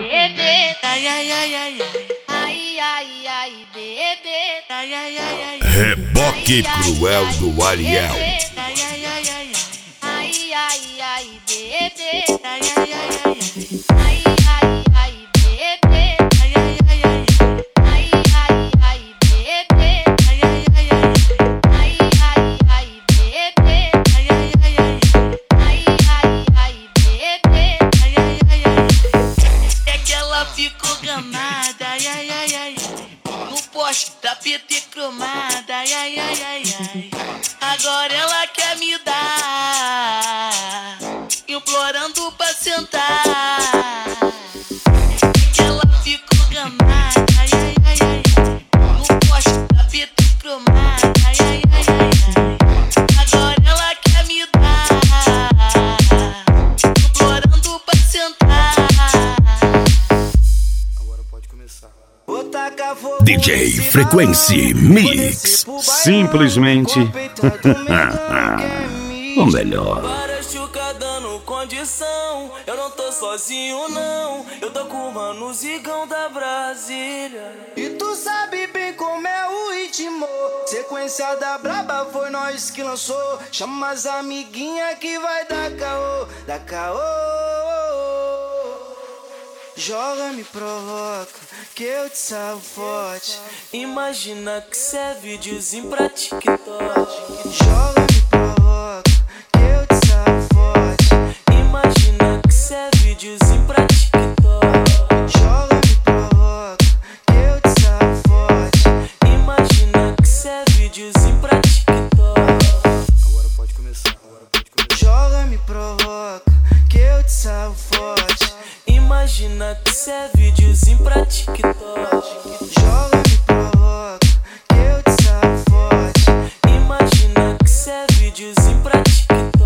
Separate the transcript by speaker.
Speaker 1: bebê, ai, ai, ai, ai, ai, ai, ai, bebê, ai, ai, ai, ai,
Speaker 2: Reboque cruel do Ariel.
Speaker 1: ai, ai, ai, ai, ai, ai, ai, bebê, ai, ai, ai, ai, ai, ai, ai, bebê, ai, ai, ai, ai, ai, ai, ai, bebê, ai, ai, ai, ai, ai, ai, ai, bebê, ai, ai, ai, ai, ai, ai, ai, bebê, ai, ai, ai, ai. É que ela ficou gamada, ai, ai, ai, ai, no poste da PT cromada, ai, ai, ai, ai, ai. Agora ela quer me dar, implorando pra sentar. É que ela ficou gamada, ai, ai, ai, ai, no poste da PT cromada, ai, ai, ai, ai, ai. Agora ela quer me dar, implorando pra sentar.
Speaker 3: Agora pode começar.
Speaker 2: DJ Frequency Mix.
Speaker 4: Simplesmente o melhor.
Speaker 5: Várias chuca dando condição. Eu não tô sozinho não. Eu tô com o mano Zigão da Brasília.
Speaker 3: E tu sabe bem como é o ritmo. Sequência da braba foi nós que lançou. Chama as amiguinha que vai dar caô, dá caô. Joga, me provoca, que eu te salvo forte.
Speaker 5: Imagina que cê é videozinho pra TikTok.
Speaker 3: Joga, me provoca, que eu te salvo forte.
Speaker 5: Imagina que cê é videozinho pra TikTok.
Speaker 3: Joga, me provoca, que eu te salvo forte.
Speaker 5: Imagina que cê é videozinho pra TikTok.
Speaker 3: Agora pode começar. Joga, me provoca, que eu te salvo forte.
Speaker 5: Imagina que cê é videozinho pra TikTok.
Speaker 3: Joga, me provoca, que eu te salvo forte.
Speaker 5: Imagina que cê é videozinho pra TikTok.